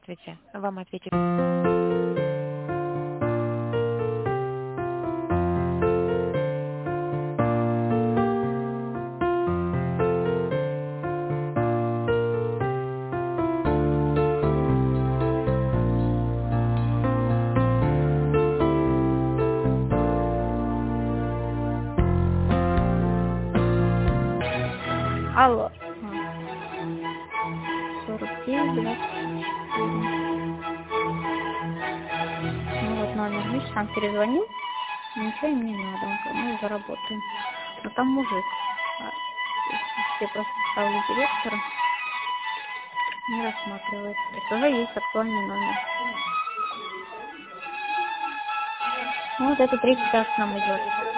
Здравствуйте. Вам ответит. Алло. 49, 24. Ну вот номер, видишь, сам перезвонил. Ничего им не надо, он говорит, мы заработаем. Но там мужик. Я просто ставлю директора. Не рассматривает. То есть уже есть актуальный номер. Ну, вот это 30 раз нам идет.